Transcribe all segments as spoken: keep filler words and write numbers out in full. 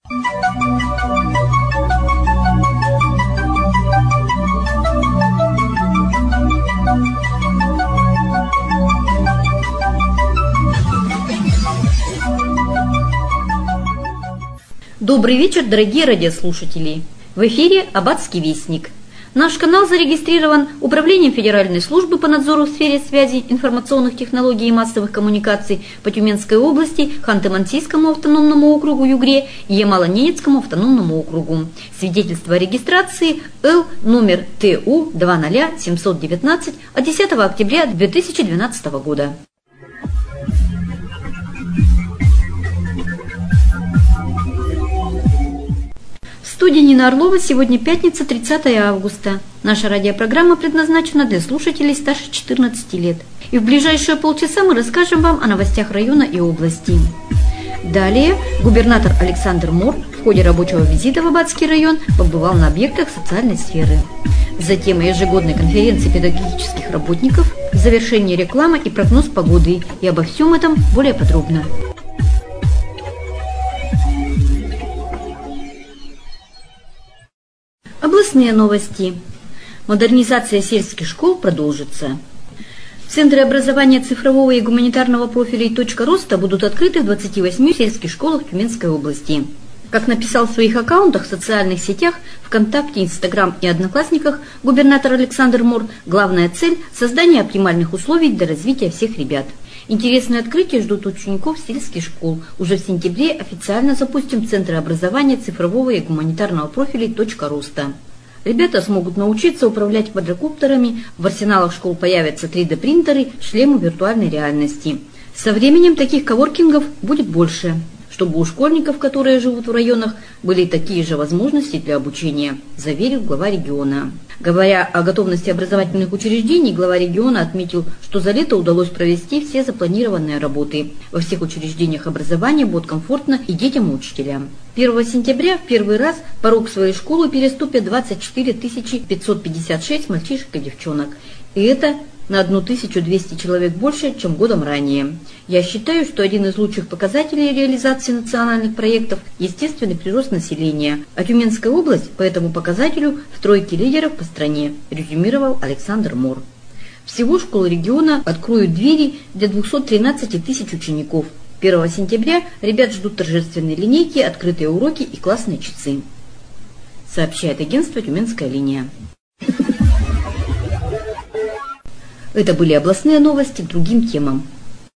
Добрый вечер, дорогие радиослушатели! В эфире «Аббатский вестник». Наш канал зарегистрирован Управлением Федеральной службы по надзору в сфере связи, информационных технологий и массовых коммуникаций по Тюменской области, Ханты-Мансийскому автономному округу Югре и Ямало-Ненецкому автономному округу. Свидетельство о регистрации Л номер Т У два ноль семь один девять от десятого октября две тысячи двенадцатого года. В студии Нина Орлова. Сегодня пятница, тридцатое августа. Наша радиопрограмма предназначена для слушателей старше четырнадцати лет. И в ближайшие полчаса мы расскажем вам о новостях района и области. Далее губернатор Александр Мор в ходе рабочего визита в Аббатский район побывал на объектах социальной сферы. Затем ежегодной конференции педагогических работников, завершение рекламы и прогноз погоды. И обо всем этом более подробно. Областные новости. Модернизация сельских школ продолжится. Центры образования цифрового и гуманитарного профиля и точка роста будут открыты в двадцати восьми сельских школах Тюменской области. Как написал в своих аккаунтах в социальных сетях, ВКонтакте, Инстаграм и Одноклассниках губернатор Александр Мор, главная цель – создание оптимальных условий для развития всех ребят. Интересные открытия ждут учеников сельских школ. Уже в сентябре официально запустим Центры образования цифрового и гуманитарного профиля точка роста. Ребята смогут научиться управлять квадрокоптерами, в арсеналах школ появятся три дэ принтеры, шлемы виртуальной реальности. Со временем таких коворкингов будет больше, чтобы у школьников, которые живут в районах, были такие же возможности для обучения, заверил глава региона. Говоря о готовности образовательных учреждений, глава региона отметил, что за лето удалось провести все запланированные работы. Во всех учреждениях образования будет комфортно и детям, и учителям. первого сентября в первый раз порог своей школы переступят двадцать четыре тысячи пятьсот пятьдесят шесть мальчишек и девчонок. И это на тысячу двести человек больше, чем годом ранее. Я считаю, что один из лучших показателей реализации национальных проектов – естественный прирост населения, а Тюменская область по этому показателю в тройке лидеров по стране, резюмировал Александр Мор. Всего школы региона откроют двери для двухсот тринадцати тысяч учеников. первого сентября ребят ждут торжественные линейки, открытые уроки и классные часы, сообщает агентство «Тюменская линия». Это были областные новости к другим темам.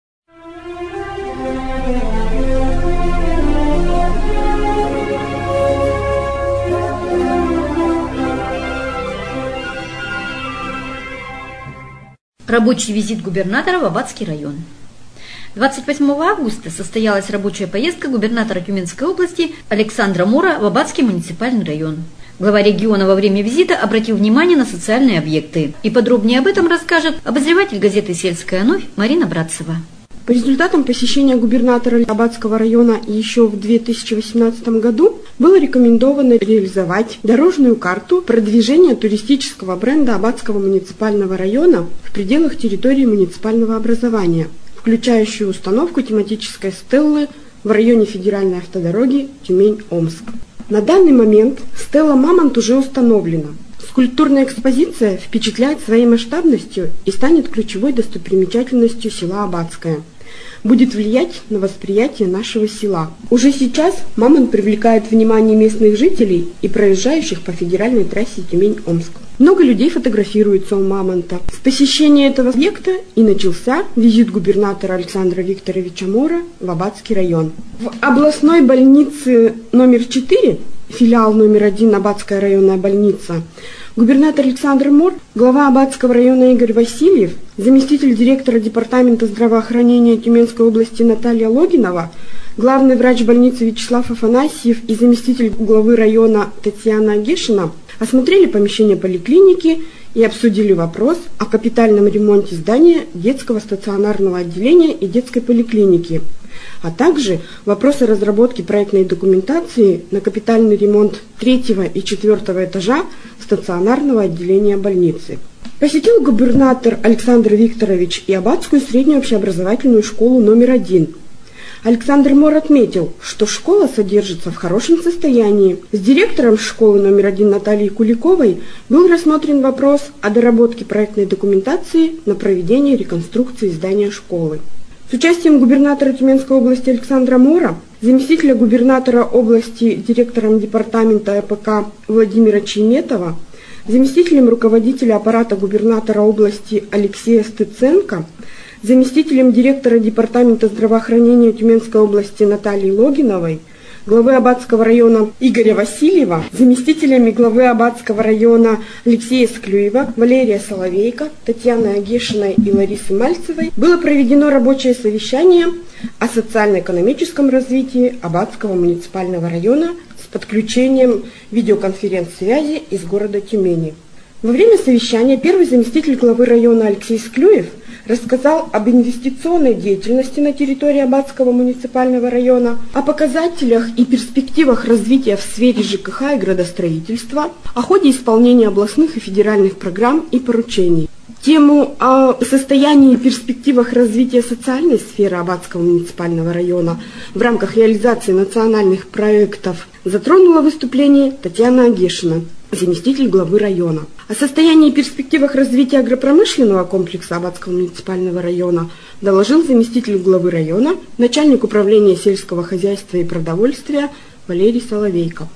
Рабочий визит губернатора в Аббатский район. двадцать восьмого августа состоялась рабочая поездка губернатора Тюменской области Александра Мора в Аббатский муниципальный район. Глава региона во время визита обратил внимание на социальные объекты. И подробнее об этом расскажет обозреватель газеты «Сельская новь» Марина Братцева. По результатам посещения губернатора Аббатского района еще в две тысячи восемнадцатом году было рекомендовано реализовать дорожную карту продвижения туристического бренда Аббатского муниципального района в пределах территории муниципального образования, включающую установку тематической стеллы в районе федеральной автодороги Тюмень-Омск. На данный момент стелла «Мамонт» уже установлена. Скульптурная экспозиция впечатляет своей масштабностью и станет ключевой достопримечательностью села Аббатское. Будет влиять на восприятие нашего села. Уже сейчас «Мамонт» привлекает внимание местных жителей и проезжающих по федеральной трассе Тюмень-Омск. Много людей фотографируются у «Мамонта». С посещения этого объекта и начался визит губернатора Александра Викторовича Мора в Аббатский район. В областной больнице номер четыре, филиал номер один Аббатская районная больница, губернатор Александр Мор, глава Аббатского района Игорь Васильев, заместитель директора департамента здравоохранения Тюменской области Наталья Логинова, главный врач больницы Вячеслав Афанасьев и заместитель главы района Татьяна Агешина осмотрели помещение поликлиники и обсудили вопрос о капитальном ремонте здания детского стационарного отделения и детской поликлиники, а также вопрос о разработке проектной документации на капитальный ремонт третьего и четвертого этажа стационарного отделения больницы. Посетил губернатор Александр Викторович и Аббатскую среднюю общеобразовательную школу номер один. Александр Мор отметил, что школа содержится в хорошем состоянии. С директором школы номер один Натальей Куликовой был рассмотрен вопрос о доработке проектной документации на проведение реконструкции здания школы. С участием губернатора Тюменской области Александра Мора, заместителя губернатора области, директором департамента Э П К Владимира Чейметова, заместителем руководителя аппарата губернатора области Алексея Стыценко, заместителем директора департамента здравоохранения Тюменской области Натальей Логиновой, главы Аббатского района Игоря Васильева, заместителями главы Аббатского района Алексея Склюева, Валерия Соловейко, Татьяны Агешиной и Ларисы Мальцевой было проведено рабочее совещание о социально-экономическом развитии Аббатского муниципального района с подключением видеоконференц-связи из города Тюмени. Во время совещания первый заместитель главы района Алексей Склюев рассказал об инвестиционной деятельности на территории Аббатского муниципального района, о показателях и перспективах развития в сфере Ж К Х и градостроительства, о ходе исполнения областных и федеральных программ и поручений. Тему о состоянии и перспективах развития социальной сферы Аббатского муниципального района в рамках реализации национальных проектов затронула выступление Татьяна Агешина, заместитель главы района. О состоянии и перспективах развития агропромышленного комплекса Аббатского муниципального района доложил заместитель главы района, начальник управления сельского хозяйства и продовольствия Валерий Соловейко.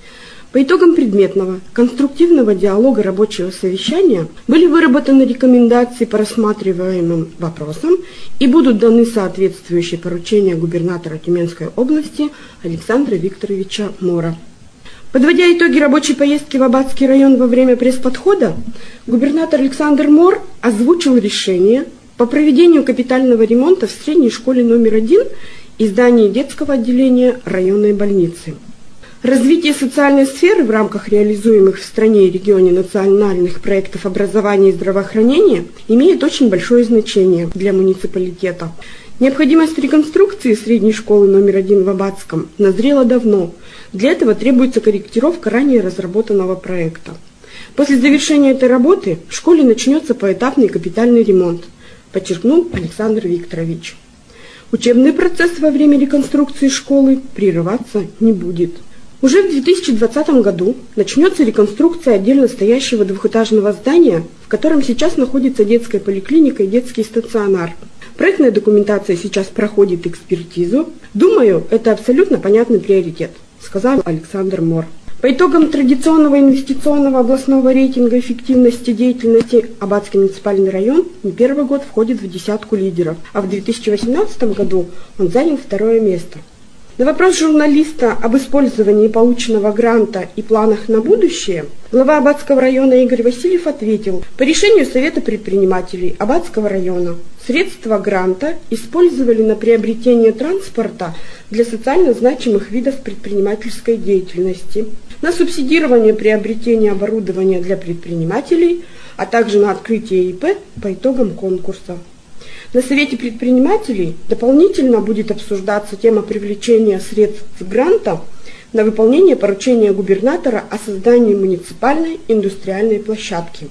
По итогам предметного конструктивного диалога рабочего совещания были выработаны рекомендации по рассматриваемым вопросам и будут даны соответствующие поручения губернатора Тюменской области Александра Викторовича Мора. Подводя итоги рабочей поездки в Аббатский район во время пресс-подхода, губернатор Александр Мор озвучил решение по проведению капитального ремонта в средней школе номер один и здании детского отделения районной больницы. Развитие социальной сферы в рамках реализуемых в стране и регионе национальных проектов образования и здравоохранения имеет очень большое значение для муниципалитета. Необходимость реконструкции средней школы номер один в Аббатском назрела давно. Для этого требуется корректировка ранее разработанного проекта. После завершения этой работы в школе начнется поэтапный капитальный ремонт, подчеркнул Александр Викторович. Учебный процесс во время реконструкции школы прерываться не будет. Уже в две тысячи двадцатом году начнется реконструкция отдельно стоящего двухэтажного здания, в котором сейчас находится детская поликлиника и детский стационар. Проектная документация сейчас проходит экспертизу. Думаю, это абсолютно понятный приоритет, сказал Александр Мор. По итогам традиционного инвестиционного областного рейтинга эффективности деятельности Аббатский муниципальный район не первый год входит в десятку лидеров, а в две тысячи восемнадцатом году он занял второе место. На вопрос журналиста об использовании полученного гранта и планах на будущее глава Аббатского района Игорь Васильев ответил: по решению Совета предпринимателей Аббатского района средства гранта использовали на приобретение транспорта для социально значимых видов предпринимательской деятельности, на субсидирование приобретения оборудования для предпринимателей, а также на открытие И П по итогам конкурса. На Совете предпринимателей дополнительно будет обсуждаться тема привлечения средств гранта на выполнение поручения губернатора о создании муниципальной индустриальной площадки.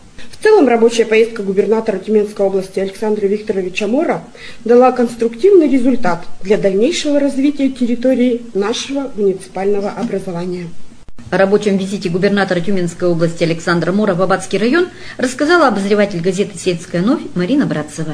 В целом рабочая поездка губернатора Тюменской области Александра Викторовича Мора дала конструктивный результат для дальнейшего развития территории нашего муниципального образования. О рабочем визите губернатора Тюменской области Александра Мора в Аббатский район рассказала обозреватель газеты «Сельская новь» Марина Братцева.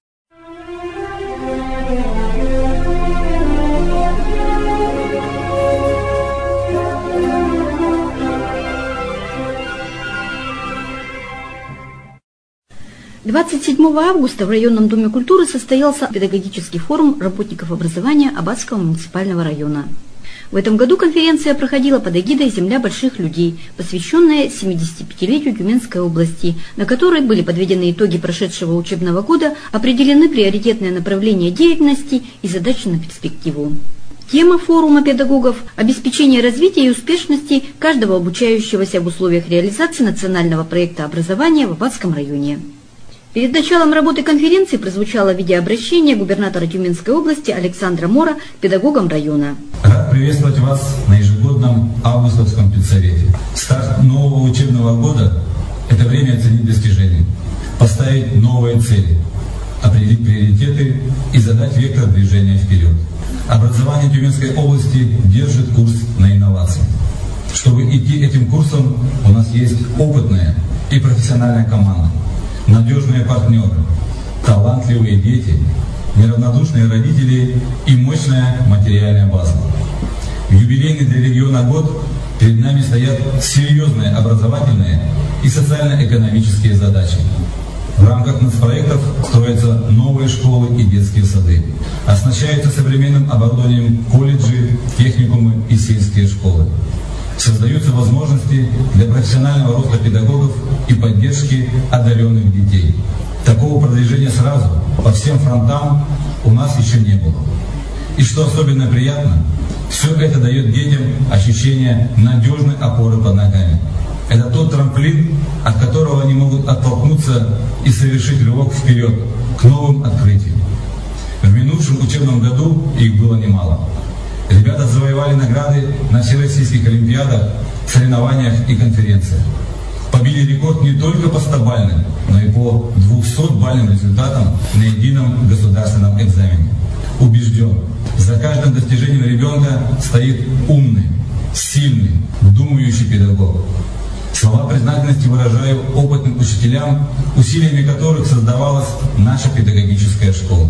двадцать седьмого августа в районном доме культуры состоялся педагогический форум работников образования Аббатского муниципального района. В этом году конференция проходила под эгидой «Земля больших людей», посвященная семидесятипятилетию Тюменской области, на которой были подведены итоги прошедшего учебного года, определены приоритетные направления деятельности и задачи на перспективу. Тема форума педагогов – обеспечение развития и успешности каждого обучающегося в условиях реализации национального проекта образования в Аббатском районе. Перед началом работы конференции прозвучало видеообращение губернатора Тюменской области Александра Мора педагогам района. Рад приветствовать вас на ежегодном августовском педсовете. Старт нового учебного года – это время оценить достижения, поставить новые цели. определить приоритеты и задать вектор движения вперед. Образование Тюменской области держит курс на инновации. Чтобы идти этим курсом, у нас есть опытная и профессиональная команда, надежные партнеры, талантливые дети, неравнодушные родители и мощная материальная база. В юбилейный для региона год перед нами стоят серьезные образовательные и социально-экономические задачи. В рамках нацпроектов строятся новые школы и детские сады, оснащаются современным оборудованием колледжи, техникумы и сельские школы. Создаются возможности для профессионального роста педагогов и поддержки одаренных детей. Такого продвижения сразу по всем фронтам у нас еще не было. И что особенно приятно, все это дает детям ощущение надежной опоры под ногами. Это тот трамплин, от которого они могут оттолкнуться и совершить рывок вперед к новым открытиям. В минувшем учебном году их было немало. Ребята завоевали награды на всероссийских олимпиадах, соревнованиях и конференциях. Побили рекорд не только по стобальным, но и по двухсотбальным результатам на едином государственном экзамене. Убежден, за каждым достижением ребенка стоит умный, сильный, думающий педагог. Слова признательности выражаю опытным учителям, усилиями которых создавалась наша педагогическая школа.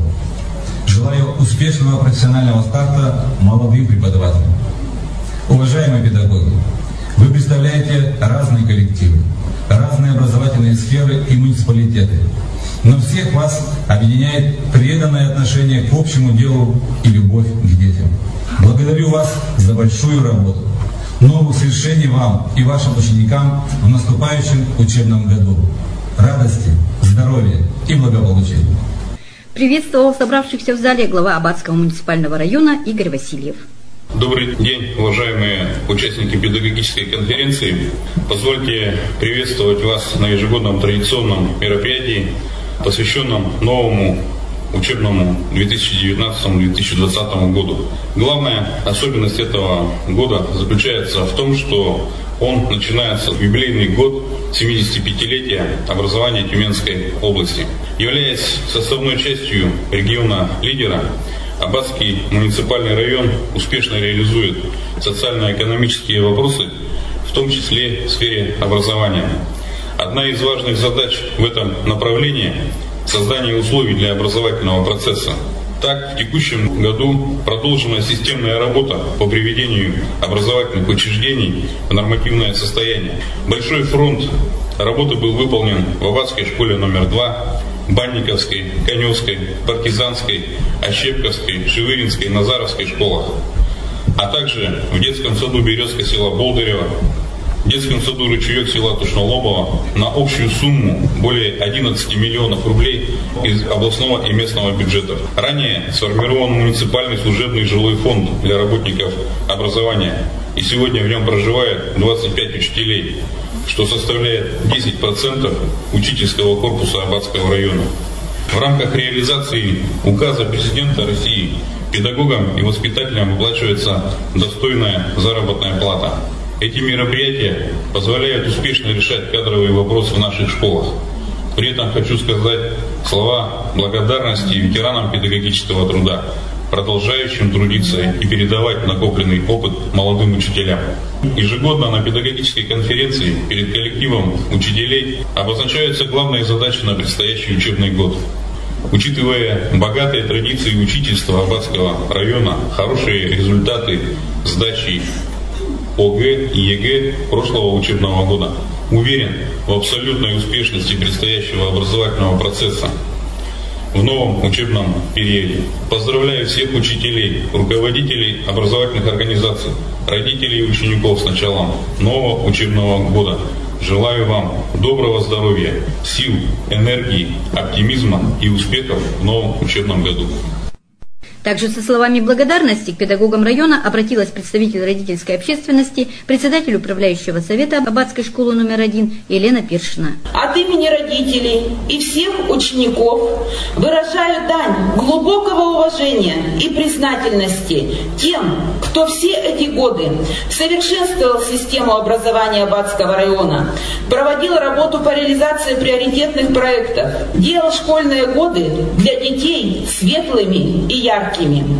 Желаю успешного профессионального старта молодым преподавателям. Уважаемые педагоги, вы представляете разные коллективы, разные образовательные сферы и муниципалитеты, но всех вас объединяет преданное отношение к общему делу и любовь к детям. Благодарю вас за большую работу. Новых свершений вам и вашим ученикам в наступающем учебном году. Радости, здоровья и благополучия. Приветствовал собравшихся в зале глава Аббатского муниципального района Игорь Васильев. Добрый день, уважаемые участники педагогической конференции. Позвольте приветствовать вас на ежегодном традиционном мероприятии, посвященном новому учебному две тысячи девятнадцатому — две тысячи двадцатому году. Главная особенность этого года заключается в том, что он начинается в юбилейный год семидесятипятилетия образования Тюменской области. Являясь составной частью региона-лидера, Аббатский муниципальный район успешно реализует социально-экономические вопросы, в том числе в сфере образования. Одна из важных задач в этом направлении – создание условий для образовательного процесса. Так, в текущем году продолжена системная работа по приведению образовательных учреждений в нормативное состояние. Большой фронт работы был выполнен в Аббатской школе номер два, Банниковской, Коневской, Партизанской, Ощепковской, Шевыринской, Назаровской школах, а также в детском саду Березка села Болдырева, в детском саду Ручеек села Тушнолобова на общую сумму более одиннадцати миллионов рублей из областного и местного бюджетов. Ранее сформирован муниципальный служебный жилой фонд для работников образования, и сегодня в нем проживает двадцать пять учителей, что составляет десять процентов учительского корпуса Аббатского района. В рамках реализации указа президента России педагогам и воспитателям выплачивается достойная заработная плата. Эти мероприятия позволяют успешно решать кадровые вопросы в наших школах. При этом хочу сказать слова благодарности ветеранам педагогического труда, продолжающим трудиться и передавать накопленный опыт молодым учителям. Ежегодно на педагогической конференции перед коллективом учителей обозначаются главные задачи на предстоящий учебный год. Учитывая богатые традиции учительства Аббатского района, хорошие результаты сдачи ОГЭ и ЕГЭ прошлого учебного года, уверен в абсолютной успешности предстоящего образовательного процесса в новом учебном периоде. Поздравляю всех учителей, руководителей образовательных организаций, родителей и учеников с началом нового учебного года. Желаю вам доброго здоровья, сил, энергии, оптимизма и успехов в новом учебном году. Также со словами благодарности к педагогам района обратилась представитель родительской общественности, председатель управляющего совета Аббатской школы номер один Елена Пиршина. От имени родителей и всех учеников выражаю дань глубокого уважения и признательности тем, кто все эти годы совершенствовал систему образования Аббатского района, проводил работу по реализации приоритетных проектов, делал школьные годы для детей светлыми и яркими.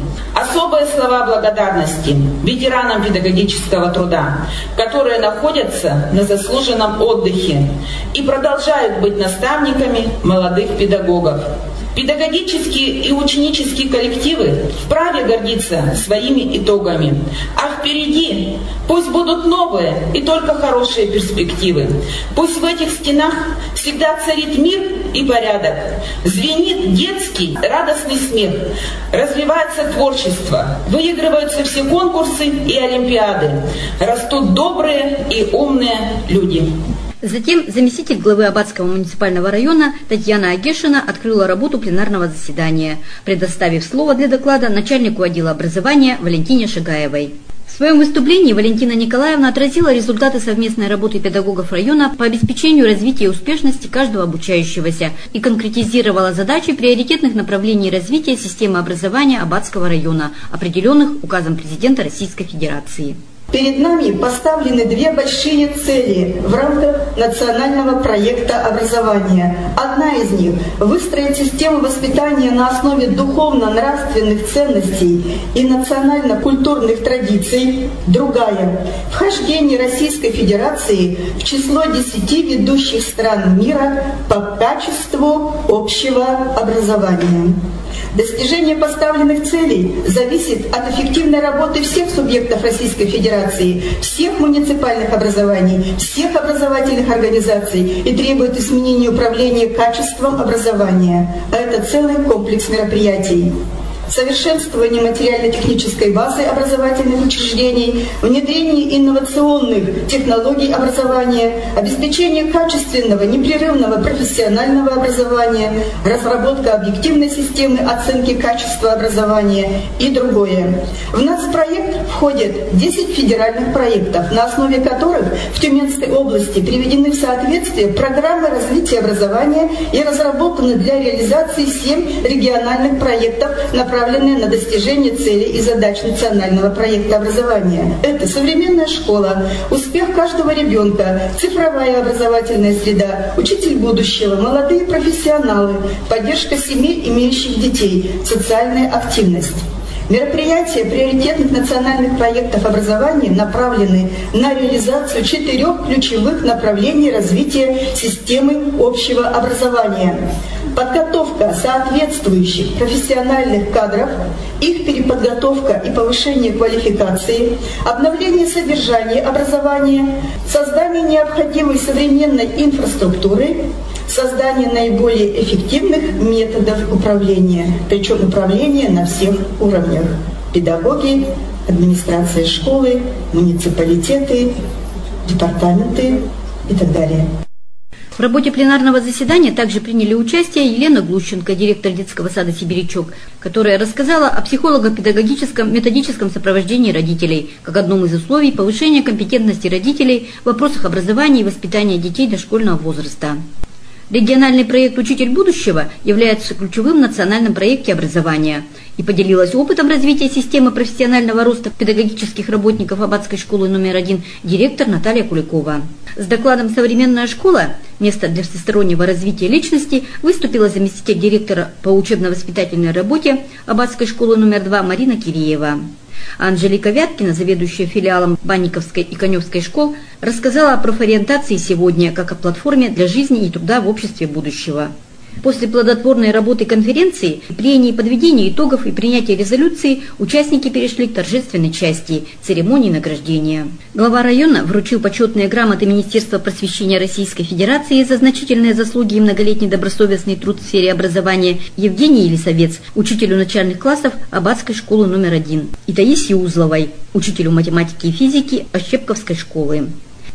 Особые слова благодарности ветеранам педагогического труда, которые находятся на заслуженном отдыхе и продолжают быть наставниками молодых педагогов. Педагогические и ученические коллективы вправе гордиться своими итогами. А впереди пусть будут новые и только хорошие перспективы. Пусть в этих стенах всегда царит мир и порядок. Звенит детский радостный смех. Развивается творчество. Выигрываются все конкурсы и олимпиады. Растут добрые и умные люди. Затем заместитель главы Аббатского муниципального района Татьяна Агешина открыла работу пленарного заседания, предоставив слово для доклада начальнику отдела образования Валентине Шагаевой. В своем выступлении Валентина Николаевна отразила результаты совместной работы педагогов района по обеспечению развития и успешности каждого обучающегося и конкретизировала задачи приоритетных направлений развития системы образования Аббатского района, определенных указом президента Российской Федерации. Перед нами поставлены две большие цели в рамках национального проекта образования. Одна из них – выстроить систему воспитания на основе духовно-нравственных ценностей и национально-культурных традиций. Другая – вхождение Российской Федерации в число десяти ведущих стран мира по качеству общего образования. Достижение поставленных целей зависит от эффективной работы всех субъектов Российской Федерации, всех муниципальных образований, всех образовательных организаций и требует изменения управления качеством образования. А это целый комплекс мероприятий. Совершенствование материально-технической базы образовательных учреждений, внедрение инновационных технологий образования, обеспечение качественного, непрерывного профессионального образования, разработка объективной системы оценки качества образования и другое. В нацпроект входят десять федеральных проектов, на основе которых в Тюменской области приведены в соответствие программы развития образования и разработаны для реализации семь региональных проектов, направленных направленные на достижение целей и задач национального проекта образования. Это современная школа, успех каждого ребенка, цифровая образовательная среда, учитель будущего, молодые профессионалы, поддержка семей, имеющих детей, социальная активность. Мероприятия приоритетных национальных проектов образования направлены на реализацию четырех ключевых направлений развития системы общего образования. Подготовка соответствующих профессиональных кадров, их переподготовка и повышение квалификации, обновление содержания образования, создание необходимой современной инфраструктуры, создание наиболее эффективных методов управления, причем управления на всех уровнях. Педагоги, администрация школы, муниципалитеты, департаменты и так далее. В работе пленарного заседания также приняли участие Елена Глущенко, директор детского сада «Сибирячок», которая рассказала о психолого-педагогическом методическом сопровождении родителей как одном из условий повышения компетентности родителей в вопросах образования и воспитания детей дошкольного возраста. Региональный проект «Учитель будущего» является ключевым в национальном проекте образования и поделилась опытом развития системы профессионального роста педагогических работников Аббатской школы номер один директор Наталья Куликова. С докладом «Современная школа. Место для всестороннего развития личности» выступила заместитель директора по учебно-воспитательной работе Аббатской школы номер два Марина Киреева. Анжелика Вяткина, заведующая филиалом Банниковской и Коневской школ, рассказала о профориентации сегодня как о платформе для жизни и труда в обществе будущего. После плодотворной работы конференции, прений, подведения итогов и принятия резолюции участники перешли к торжественной части – церемонии награждения. Глава района вручил почетные грамоты Министерства просвещения Российской Федерации за значительные заслуги и многолетний добросовестный труд в сфере образования Евгении Елисовец, учителю начальных классов Аббатской школы номер один, и Таисии Узловой, учителю математики и физики Ощепковской школы.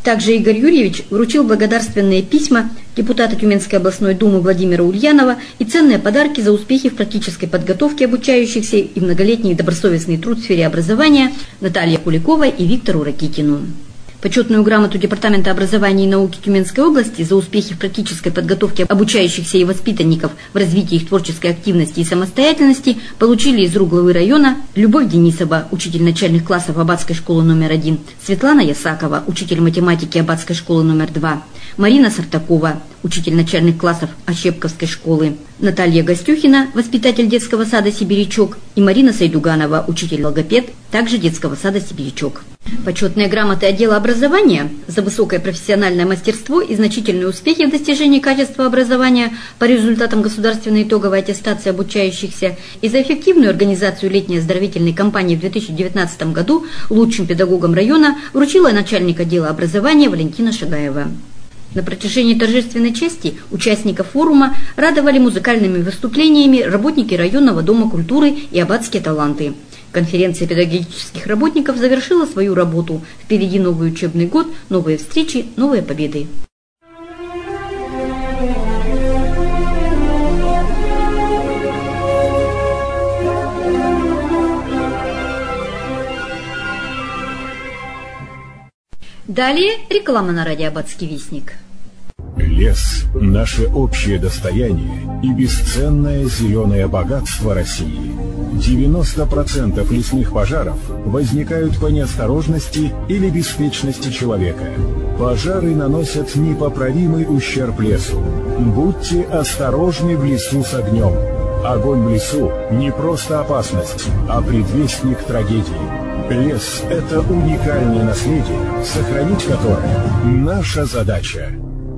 Также Игорь Юрьевич вручил благодарственные письма депутата Тюменской областной думы Владимира Ульянова и ценные подарки за успехи в практической подготовке обучающихся и многолетний добросовестный труд в сфере образования Наталье Куликовой и Виктору Ракитину. Почетную грамоту Департамента образования и науки Тюменской области за успехи в практической подготовке обучающихся и воспитанников в развитии их творческой активности и самостоятельности получили из рук главы района Любовь Денисова, учитель начальных классов Аббатской школы номер один, Светлана Ясакова, учитель математики Аббатской школы номер два, Марина Сартакова, учитель начальных классов Ощепковской школы, Наталья Гостюхина, воспитатель детского сада «Сибирячок», и Марина Сайдуганова, учитель-логопед, также детского сада «Сибирячок». Почетные грамоты отдела образования за высокое профессиональное мастерство и значительные успехи в достижении качества образования по результатам государственной итоговой аттестации обучающихся и за эффективную организацию летней оздоровительной кампании в две тысячи девятнадцатом году лучшим педагогам района вручила начальник отдела образования Валентина Шагаева. На протяжении торжественной части участников форума радовали музыкальными выступлениями работники районного дома культуры и аббатские таланты. Конференция педагогических работников завершила свою работу. Впереди новый учебный год, новые встречи, новые победы. Далее реклама на радио «Аббатский вестник». Лес – наше общее достояние и бесценное зеленое богатство России. девяносто процентов лесных пожаров возникают по неосторожности или беспечности человека. Пожары наносят непоправимый ущерб лесу. Будьте осторожны в лесу с огнем. Огонь в лесу – не просто опасность, а предвестник трагедии. Лес – это уникальное наследие, сохранить которое – наша задача.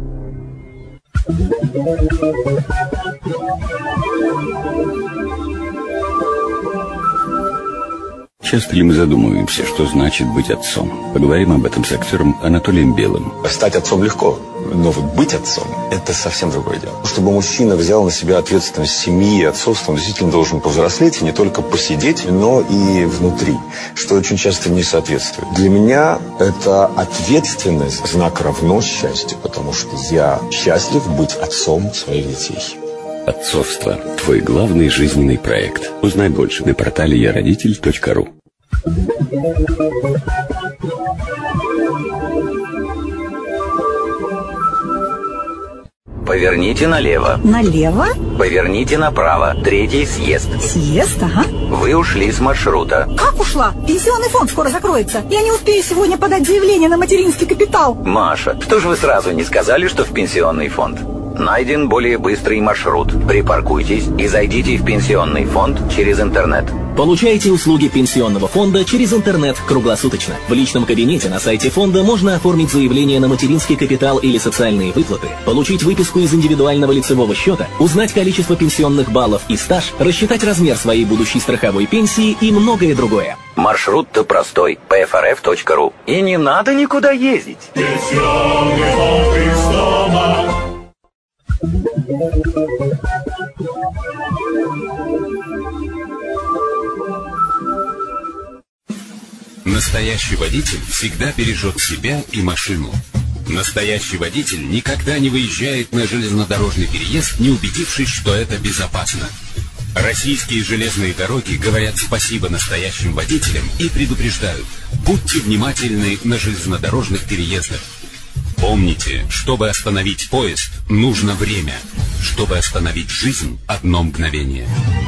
Часто ли мы задумываемся, что значит быть отцом? Поговорим об этом с актером Анатолием Белым. Стать отцом легко, но вот быть отцом – это совсем другое дело. Чтобы мужчина взял на себя ответственность семьи и отцовства, он действительно должен повзрослеть и не только посидеть, но и внутри, что очень часто не соответствует. Для меня это ответственность – знак равно счастью, потому что я счастлив быть отцом своих детей. Отцовство – твой главный жизненный проект. Узнай больше на портале я родитель точка ру. Поверните налево. Налево? Поверните направо. Третий съезд. Съезд, ага. Вы ушли с маршрута. Как ушла? Пенсионный фонд скоро закроется. Я не успею сегодня подать заявление на материнский капитал. Маша, что же вы сразу не сказали, что в пенсионный фонд? Найден более быстрый маршрут. Припаркуйтесь и зайдите в пенсионный фонд через интернет. Получайте услуги пенсионного фонда через интернет круглосуточно. В личном кабинете на сайте фонда можно оформить заявление на материнский капитал или социальные выплаты, получить выписку из индивидуального лицевого счета, узнать количество пенсионных баллов и стаж, рассчитать размер своей будущей страховой пенсии и многое другое. Маршрут-то простой. пэ эф эр эф точка ру. И не надо никуда ездить. Пенсионный фонд из дома. Настоящий водитель всегда бережет себя и машину. Настоящий водитель никогда не выезжает на железнодорожный переезд, не убедившись, что это безопасно. Российские железные дороги говорят спасибо настоящим водителям и предупреждают: будьте внимательны на железнодорожных переездах. Помните, чтобы остановить поезд, нужно время. Чтобы остановить жизнь, одно мгновение.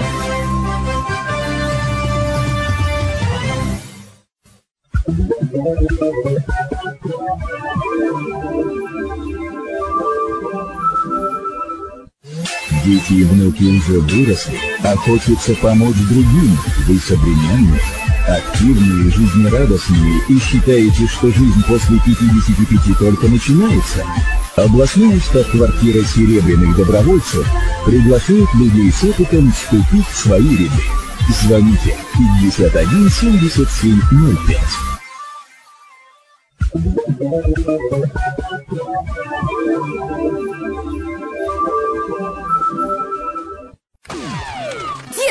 Дети и внуки уже выросли, а хочется помочь другим. Вы современные, активные, жизнерадостные и считаете, что жизнь после пятидесяти пяти только начинается? Областная штаб-квартира серебряных добровольцев приглашает людей с опытом вступить в свои ряды. Звоните пятьдесят один семьдесят семь ноль пять.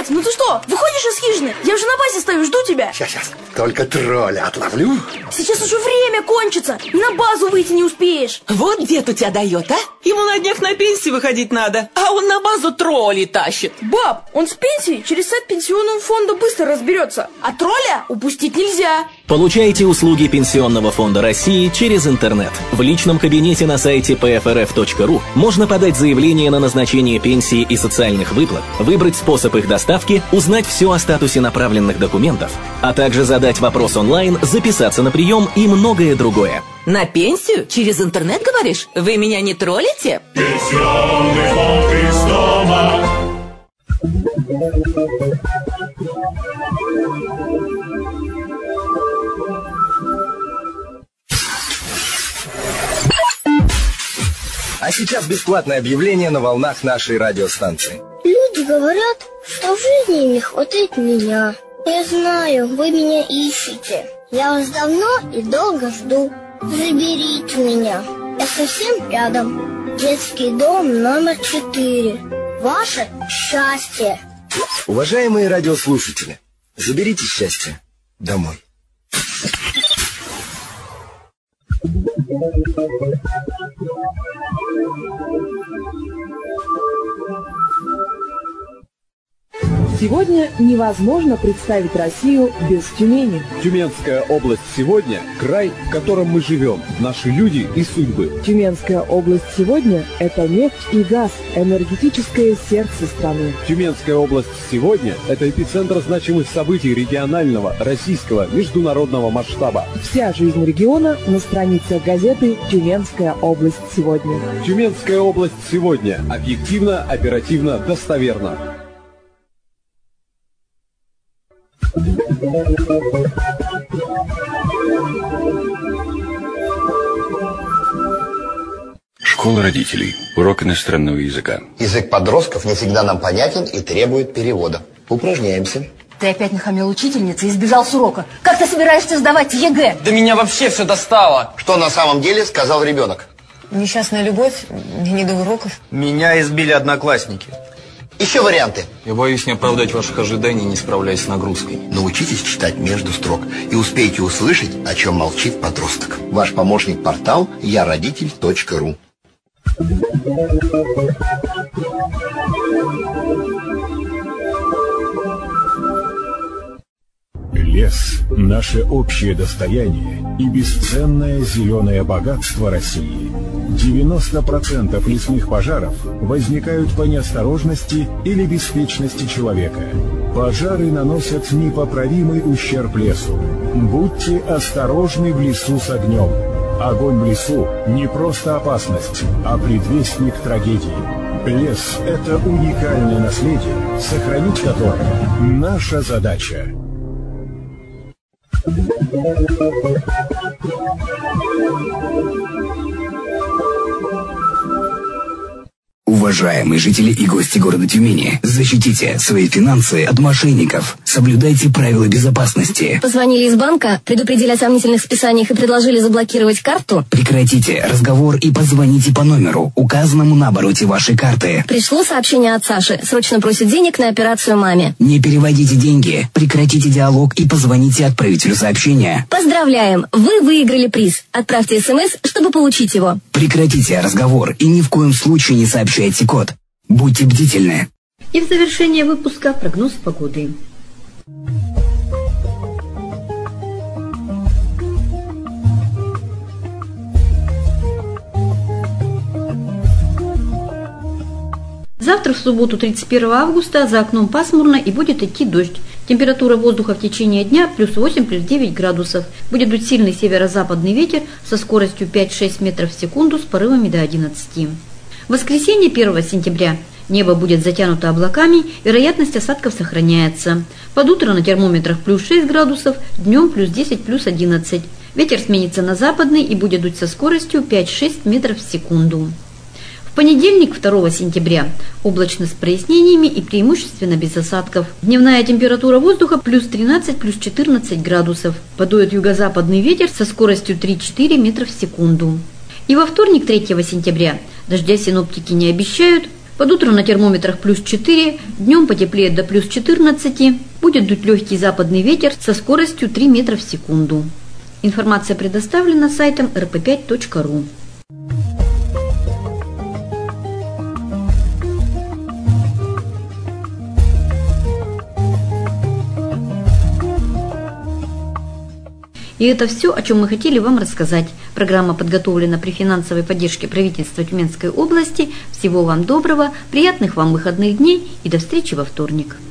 ну ты что, выходишь из хижины? Я уже на базе стою, жду тебя. Сейчас, сейчас, только тролля отловлю. Сейчас уже время кончится, на базу выйти не успеешь. Вот дед у тебя дает, а? Ему на днях на пенсию выходить надо, а он на базу троллей тащит. Баб, он с пенсией через сайт пенсионного фонда быстро разберется, а тролля упустить нельзя. Получайте услуги Пенсионного фонда России через интернет. В личном кабинете на сайте пэ эф эр эф точка ру можно подать заявление на назначение пенсии и социальных выплат, выбрать способ их доставки, узнать все о статусе направленных документов, а также задать вопрос онлайн, записаться на прием и многое другое. На пенсию? Через интернет, говоришь? Вы меня не троллите? Пенсионный фонд из дома. А сейчас бесплатное объявление на волнах нашей радиостанции. Люди говорят, что в жизни им не хватает меня. Я знаю, вы меня ищете. Я вас давно и долго жду. Заберите меня. Я совсем рядом. Детский дом номер четыре. Ваше счастье. Уважаемые радиослушатели, заберите счастье домой. Сегодня невозможно представить Россию без Тюмени. Тюменская область сегодня – край, в котором мы живем, наши люди и судьбы. Тюменская область сегодня – это нефть и газ, энергетическое сердце страны. Тюменская область сегодня – это эпицентр значимых событий регионального, российского, международного масштаба. Вся жизнь региона на страницах газеты «Тюменская область сегодня». Тюменская область сегодня. Объективно, оперативно, достоверно. Школа родителей. Урок иностранного языка. Язык подростков не всегда нам понятен и требует перевода. Упражняемся. Ты опять нахамил учительнице и сбежал с урока. Как ты собираешься сдавать ЕГЭ? Да меня вообще все достало. Что на самом деле сказал ребенок? Несчастная любовь, не до уроков. Меня избили одноклассники. Еще варианты. Я боюсь не оправдать ваших ожиданий, не справляясь с нагрузкой. Научитесь читать между строк и успейте услышать, о чем молчит подросток. Ваш помощник-портал я родитель точка ру. Лес – наше общее достояние и бесценное зеленое богатство России. девяносто процентов лесных пожаров возникают по неосторожности или беспечности человека. Пожары наносят непоправимый ущерб лесу. Будьте осторожны в лесу с огнем. Огонь в лесу – не просто опасность, а предвестник трагедии. Лес – это уникальное наследие, сохранить которое – наша задача. Уважаемые жители и гости города Тюмени, защитите свои финансы от мошенников. Соблюдайте правила безопасности. Позвонили из банка, предупредили о сомнительных списаниях и предложили заблокировать карту? Прекратите разговор и позвоните по номеру, указанному на обороте вашей карты. Пришло сообщение от Саши. Срочно просит денег на операцию маме. Не переводите деньги. Прекратите диалог и позвоните отправителю сообщения. Поздравляем! Вы выиграли приз. Отправьте смс, чтобы получить его. Прекратите разговор и ни в коем случае не сообщайте код. Будьте бдительны. И в завершение выпуска прогноз погоды. Завтра, в субботу, тридцать первого августа, за окном пасмурно и будет идти дождь. Температура воздуха в течение дня плюс восемь, плюс девять градусов. Будет дуть сильный северо-западный ветер со скоростью пять-шесть метров в секунду с порывами до одиннадцати. В воскресенье, первого сентября, небо будет затянуто облаками, вероятность осадков сохраняется. Под утро на термометрах плюс шесть градусов, днем плюс десять, плюс одиннадцать. Ветер сменится на западный и будет дуть со скоростью пять-шесть метров в секунду. В понедельник, второго сентября, облачно с прояснениями и преимущественно без осадков. Дневная температура воздуха плюс тринадцать, плюс четырнадцать градусов. Подует юго-западный ветер со скоростью три-четыре метра в секунду. И во вторник, третьего сентября, дождя синоптики не обещают. Под утро на термометрах плюс четыре, днем потеплеет до плюс четырнадцати, будет дуть легкий западный ветер со скоростью три метра в секунду. Информация предоставлена сайтом эр пэ пять точка ру. И это все, о чем мы хотели вам рассказать. Программа подготовлена при финансовой поддержке правительства Тюменской области. Всего вам доброго, приятных вам выходных дней и до встречи во вторник.